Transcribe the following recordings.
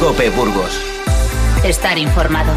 COPE Burgos. Estar informado.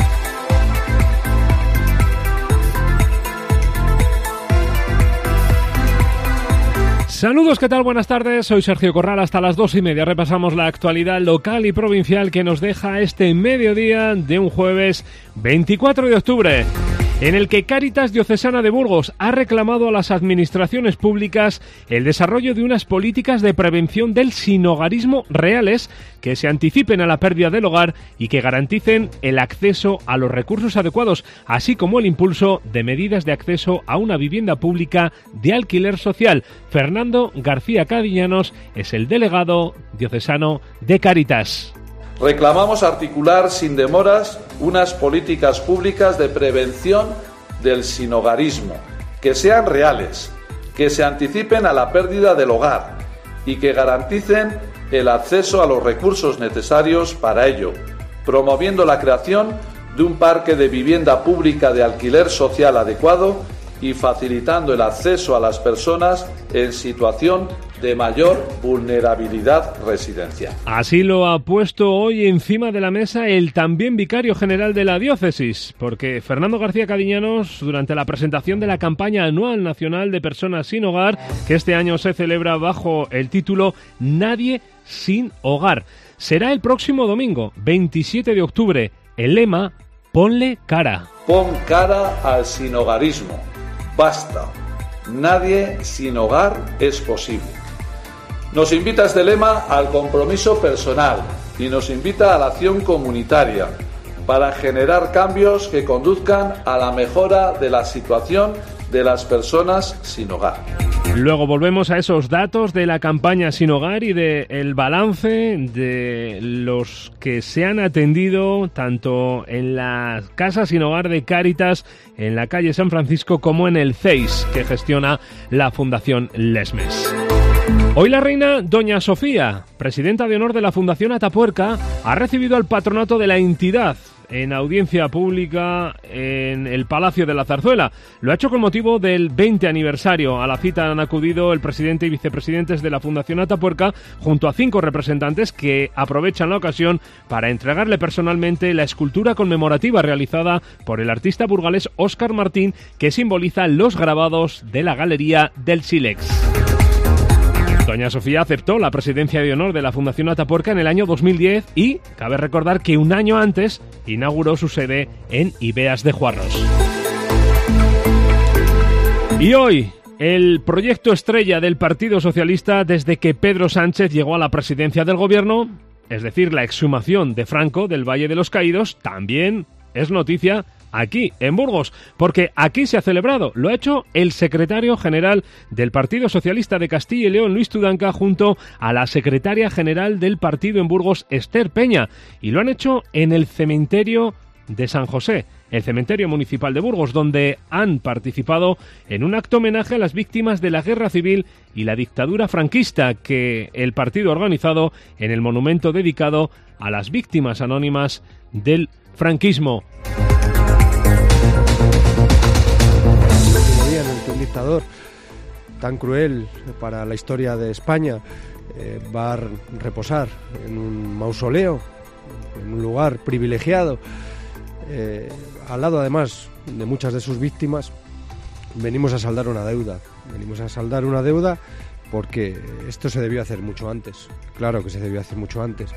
Saludos, ¿qué tal? Buenas tardes, soy Sergio Corral, hasta las 2:30 repasamos la actualidad local y provincial que nos deja este mediodía de un jueves 24 de octubre, en el que Cáritas Diocesana de Burgos ha reclamado a las administraciones públicas el desarrollo de unas políticas de prevención del sinhogarismo reales que se anticipen a la pérdida del hogar y que garanticen el acceso a los recursos adecuados, así como el impulso de medidas de acceso a una vivienda pública de alquiler social. Fernando García Cadiñanos es el delegado diocesano de Cáritas. Reclamamos articular sin demoras unas políticas públicas de prevención del sinhogarismo, que sean reales, que se anticipen a la pérdida del hogar y que garanticen el acceso a los recursos necesarios para ello, promoviendo la creación de un parque de vivienda pública de alquiler social adecuado y facilitando el acceso a las personas en situación de mayor vulnerabilidad residencial. Así lo ha puesto hoy encima de la mesa el también vicario general de la diócesis, porque Fernando García Cadiñanos, durante la presentación de la campaña anual nacional de personas sin hogar, que este año se celebra bajo el título Nadie sin hogar, será el próximo domingo, 27 de octubre. El lema, ponle cara. Pon cara al sinhogarismo. Basta. Nadie sin hogar es posible. Nos invita este lema al compromiso personal y nos invita a la acción comunitaria para generar cambios que conduzcan a la mejora de la situación de las personas sin hogar. Luego volvemos a esos datos de la campaña Sin Hogar y del balance de los que se han atendido tanto en la Casa Sin Hogar de Cáritas, en la calle San Francisco, como en el CEIS, que gestiona la Fundación Lesmes. Hoy la reina Doña Sofía, presidenta de honor de la Fundación Atapuerca, ha recibido al patronato de la entidad en audiencia pública en el Palacio de la Zarzuela. Lo ha hecho con motivo del 20 aniversario. A la cita han acudido el presidente y vicepresidentes de la Fundación Atapuerca junto a 5 representantes que aprovechan la ocasión para entregarle personalmente la escultura conmemorativa realizada por el artista burgalés Óscar Martín, que simboliza los grabados de la Galería del Sílex. Doña Sofía aceptó la presidencia de honor de la Fundación Atapuerca en el año 2010 y cabe recordar que un año antes inauguró su sede en Ibeas de Juarros. Y hoy, el proyecto estrella del Partido Socialista desde que Pedro Sánchez llegó a la presidencia del gobierno, es decir, la exhumación de Franco del Valle de los Caídos, también es noticia aquí, en Burgos, porque aquí se ha celebrado. Lo ha hecho el secretario general del Partido Socialista de Castilla y León, Luis Tudanca, junto a la secretaria general del partido en Burgos, Esther Peña, y lo han hecho en el cementerio de San José, el cementerio municipal de Burgos, donde han participado en un acto homenaje a las víctimas de la Guerra Civil y la dictadura franquista que el partido ha organizado en el monumento dedicado a las víctimas anónimas del franquismo. Un dictador tan cruel para la historia de España va a reposar en un mausoleo, en un lugar privilegiado, al lado además de muchas de sus víctimas. Venimos a saldar una deuda porque esto se debió hacer mucho antes. Claro que se debió hacer mucho antes.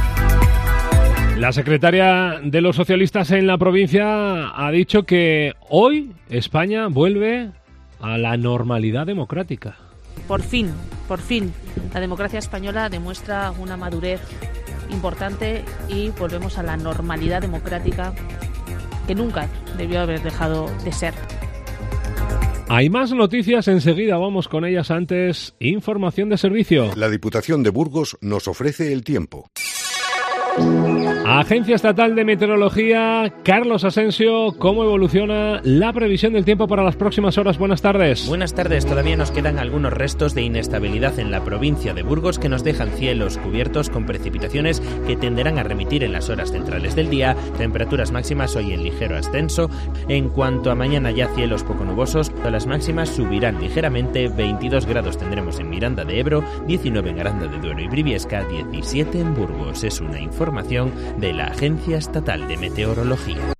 La secretaria de los socialistas en la provincia ha dicho que hoy España vuelve a la normalidad democrática. Por fin, la democracia española demuestra una madurez importante y volvemos a la normalidad democrática que nunca debió haber dejado de ser. Hay más noticias, enseguida vamos con ellas. Antes, información de servicio. La Diputación de Burgos nos ofrece el tiempo. Agencia Estatal de Meteorología, Carlos Asensio, ¿cómo evoluciona la previsión del tiempo para las próximas horas? Buenas tardes. Buenas tardes. Todavía nos quedan algunos restos de inestabilidad en la provincia de Burgos que nos dejan cielos cubiertos con precipitaciones que tenderán a remitir en las horas centrales del día. Temperaturas máximas hoy en ligero ascenso. En cuanto a mañana, ya cielos poco nubosos. Las máximas subirán ligeramente. 22 grados tendremos en Miranda de Ebro, 19 en Aranda de Duero y Briviesca, 17 en Burgos. Es una información información de la Agencia Estatal de Meteorología.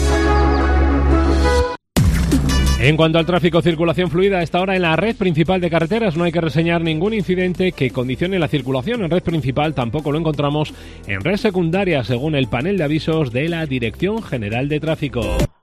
En cuanto al tráfico, circulación fluida a esta hora en la red principal de carreteras. No hay que reseñar ningún incidente que condicione la circulación en red principal. Tampoco lo encontramos en red secundaria, según el panel de avisos de la Dirección General de Tráfico.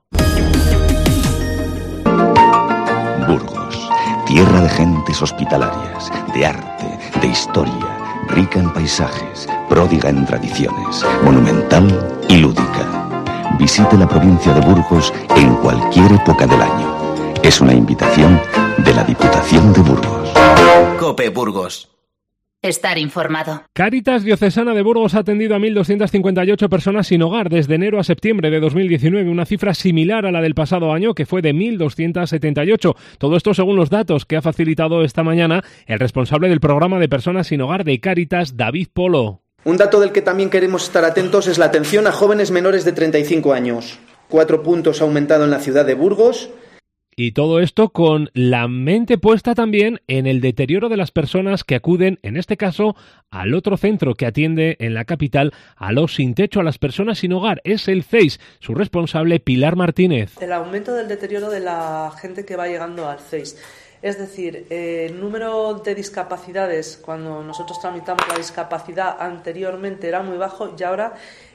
Burgos, tierra de gentes hospitalarias, de arte, de historia, rica en paisajes, pródiga en tradiciones, monumental y lúdica. Visite la provincia de Burgos en cualquier época del año. Es una invitación de la Diputación de Burgos. COPE Burgos. Estar informado. Cáritas Diocesana de Burgos ha atendido a 1.258 personas sin hogar desde enero a septiembre de 2019, una cifra similar a la del pasado año, que fue de 1.278. Todo esto según los datos que ha facilitado esta mañana el responsable del programa de personas sin hogar de Cáritas, David Polo. Un dato del que también queremos estar atentos es la atención a jóvenes menores de 35 años. 4 puntos ha aumentado en la ciudad de Burgos. Y todo esto con la mente puesta también en el deterioro de las personas que acuden, en este caso, al otro centro que atiende en la capital a los sin techo, a las personas sin hogar. Es el CEIS, su responsable Pilar Martínez. El aumento del deterioro de la gente que va llegando al CEIS. Es decir, el número de discapacidades, cuando nosotros tramitamos la discapacidad anteriormente era muy bajo y ahora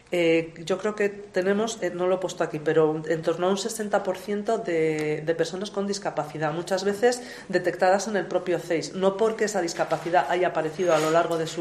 yo creo que tenemos, no lo he puesto aquí, pero en torno a un 60% de personas con discapacidad, muchas veces detectadas en el propio CEIS, no porque esa discapacidad haya aparecido a lo largo de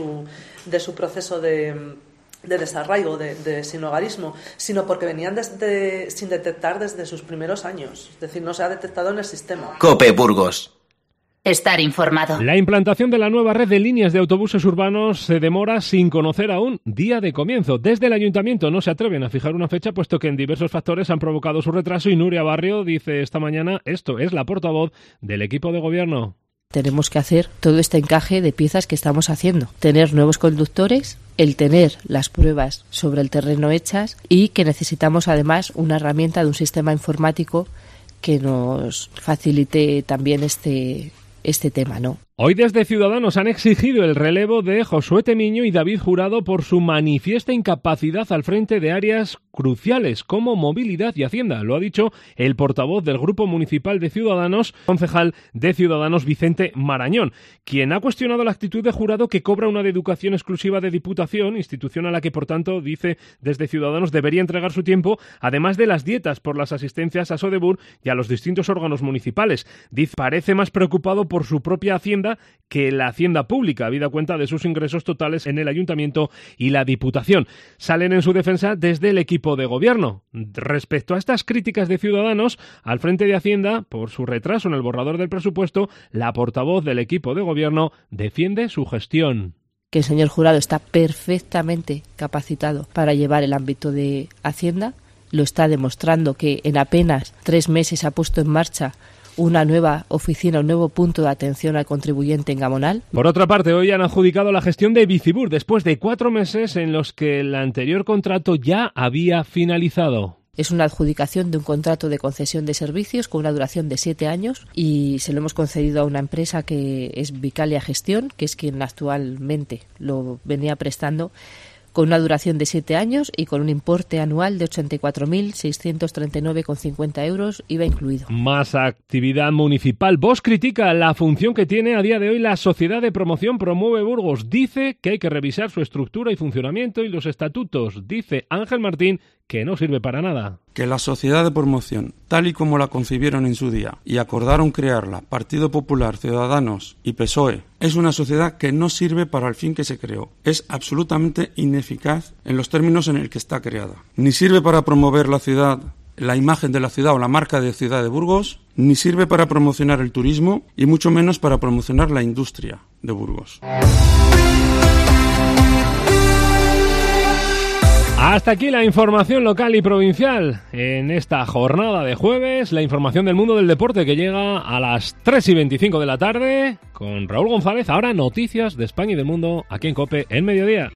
su proceso de desarraigo, de sinhogarismo, sino porque venían sin detectar desde sus primeros años, es decir, no se ha detectado en el sistema. COPE Burgos. Estar informado. La implantación de la nueva red de líneas de autobuses urbanos se demora sin conocer aún día de comienzo. Desde el ayuntamiento no se atreven a fijar una fecha, puesto que en diversos factores han provocado su retraso, y Nuria Barrio dice esta mañana, esto es la portavoz del equipo de gobierno. Tenemos que hacer todo este encaje de piezas que estamos haciendo. Tener nuevos conductores, el tener las pruebas sobre el terreno hechas, y que necesitamos además una herramienta de un sistema informático que nos facilite también este tema, ¿no? Hoy desde Ciudadanos han exigido el relevo de Josué Temiño y David Jurado por su manifiesta incapacidad al frente de áreas cruciales como movilidad y Hacienda. Lo ha dicho el portavoz del Grupo Municipal de Ciudadanos, concejal de Ciudadanos Vicente Marañón, quien ha cuestionado la actitud de Jurado, que cobra una deducación exclusiva de Diputación, institución a la que por tanto, dice desde Ciudadanos, debería entregar su tiempo, además de las dietas por las asistencias a Sodebur y a los distintos órganos municipales. Dice, parece más preocupado por su propia Hacienda que la Hacienda pública, habida cuenta de sus ingresos totales en el Ayuntamiento y la Diputación. Salen en su defensa desde el equipo de gobierno. Respecto a estas críticas de Ciudadanos al frente de Hacienda por su retraso en el borrador del presupuesto, la portavoz del equipo de gobierno defiende su gestión. Que el señor Jurado está perfectamente capacitado para llevar el ámbito de Hacienda. Lo está demostrando, que en apenas 3 meses ha puesto en marcha una nueva oficina, un nuevo punto de atención al contribuyente en Gamonal. Por otra parte, hoy han adjudicado la gestión de Bicibur después de 4 meses en los que el anterior contrato ya había finalizado. Es una adjudicación de un contrato de concesión de servicios con una duración de 7 años y se lo hemos concedido a una empresa que es Vicalia Gestión, que es quien actualmente lo venía prestando, con una duración de 7 años y con un importe anual de 84.639,50 euros, IVA incluido. Más actividad municipal. Vox critica la función que tiene a día de hoy la Sociedad de Promoción Promueve Burgos. Dice que hay que revisar su estructura y funcionamiento y los estatutos. Dice Ángel Martín que no sirve para nada. Que la Sociedad de Promoción, tal y como la concibieron en su día y acordaron crearla Partido Popular, Ciudadanos y PSOE, es una sociedad que no sirve para el fin que se creó. Es absolutamente ineficaz en los términos en el que está creada. Ni sirve para promover la ciudad, la imagen de la ciudad o la marca de Ciudad de Burgos, ni sirve para promocionar el turismo y mucho menos para promocionar la industria de Burgos. Hasta aquí la información local y provincial en esta jornada de jueves, la información del mundo del deporte que llega a las 3:25 de la tarde con Raúl González. Ahora noticias de España y del mundo aquí en COPE en Mediodía.